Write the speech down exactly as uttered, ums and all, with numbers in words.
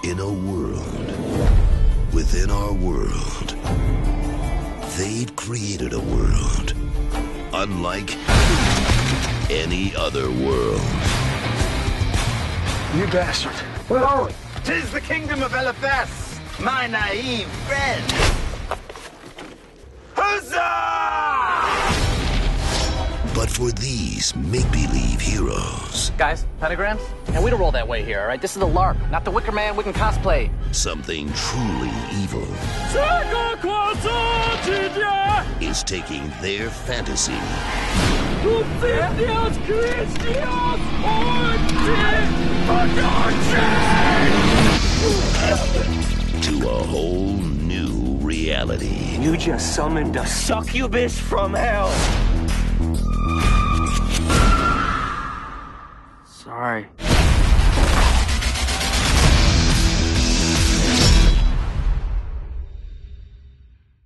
In a world within our world, they've created a world unlike any other world. You bastard. Where are we? 'Tis the kingdom of Eliphas, my naive friend. Huzzah! But for these make-believe heroes, Guys, pentagrams? And we don't roll that way here, all right? This is the LARP, not the Wicker Man we can cosplay. something truly evil is taking their fantasy to a whole new reality. You just summoned a succubus from hell. Sorry.